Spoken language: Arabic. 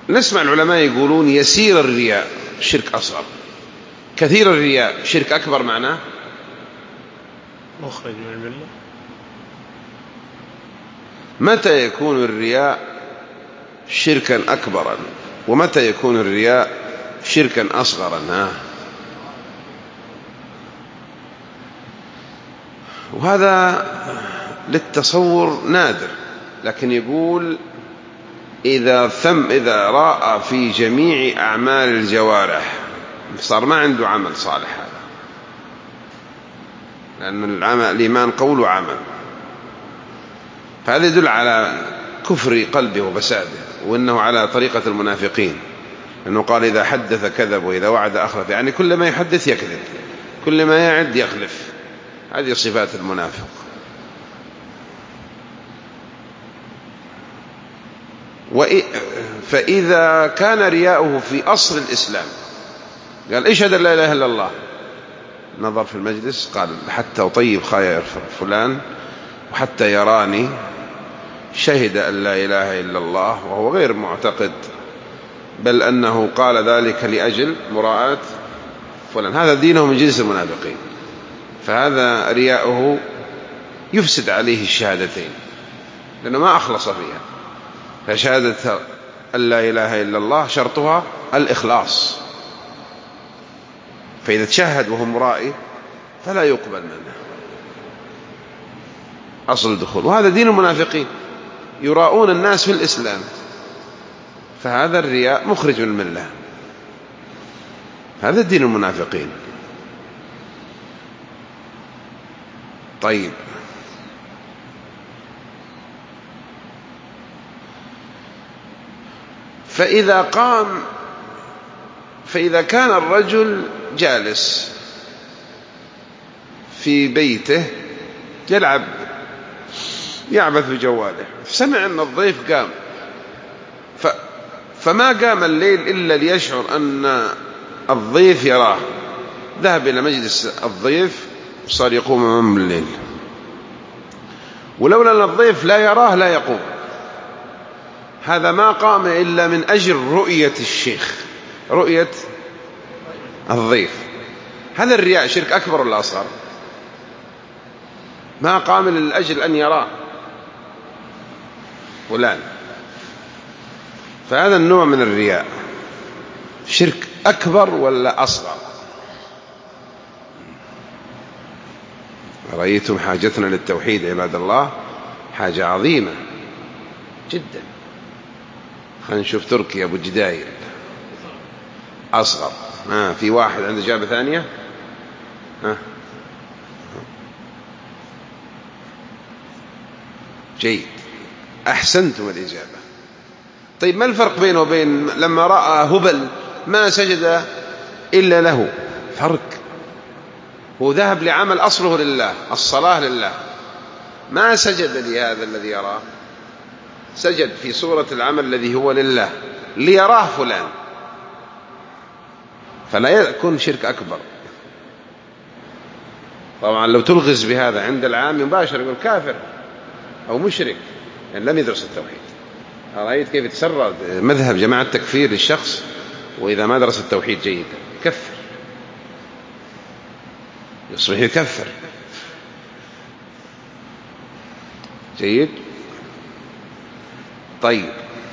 نسمع العلماء يقولون يسير الرياء شرك أصغر، كثير الرياء شرك أكبر، معناه مخرج من الملة. متى يكون الرياء شركا أكبرا ومتى يكون الرياء شركا أصغرا؟ وهذا للتصور نادر، لكن يقول إذا رأى في جميع أعمال الجوارح صار ما عنده عمل صالح، هذا لأن الإيمان قول وعمل، فهذا يدل على كفر قلبه وفساده، وإنه على طريقة المنافقين، لأنه قال إذا حدث كذب وإذا وعد أخلف، يعني كل ما يحدث يكذب، كل ما يعد يخلف، هذه صفات المنافق. فإذا كان رياؤه في أصل الإسلام، قال اشهد أن لا إله إلا الله، نظر في المجلس قال حتى أطيب خير فلان وحتى يراني، شهد أن لا إله إلا الله وهو غير معتقد، بل أنه قال ذلك لأجل مراءة فلان، هذا دينه من جنس المنافقين، فهذا رياؤه يفسد عليه الشهادتين لأنه ما أخلص فيها. فشهادة أن لا إله إلا الله شرطها الإخلاص، فإذا تشهد وهو مرائي فلا يقبل منه، أصل الدخول. وهذا دين المنافقين، يراؤون الناس في الإسلام، فهذا الرياء مخرج من الملة، هذا دين المنافقين. طيب، فإذا كان الرجل جالس في بيته يعبث بجواله، سمع أن الضيف قام، فما قام الليل إلا ليشعر أن الضيف يراه، ذهب إلى مجلس الضيف وصار يقوم أمام الليل، ولولا أن الضيف لا يراه لا يقوم، هذا ما قام إلا من أجل رؤية الشيخ، رؤية الضيف. هذا الرياء شرك أكبر ولا أصغر؟ ما قام لأجل أن يراه فلان، فهذا النوع من الرياء شرك أكبر ولا أصغر؟ رأيتم حاجتنا للتوحيد عباد الله حاجة عظيمة جدا. خلينا نشوف تركي أبو جدايل أصغر. في واحد عنده إجابة ثانية؟ جيد، أحسنتم الإجابة. طيب، ما الفرق بينه وبين لما رأى هبل ما سجد إلا له؟ فرق، هو ذهب لعمل أصله لله، الصلاة لله، ما سجد لهذا الذي يراه، سجد في صورة العمل الذي هو لله ليراه فلان، فلا يكون شرك أكبر. طبعا لو تلغز بهذا عند العام مباشرة يقول كافر أو مشرك، يعني لم يدرس التوحيد. رأيت كيف يتسرى مذهب جماعة التكفير للشخص، وإذا ما درس التوحيد جيدا يكفر، يصبح يكفر. جيد. طيب،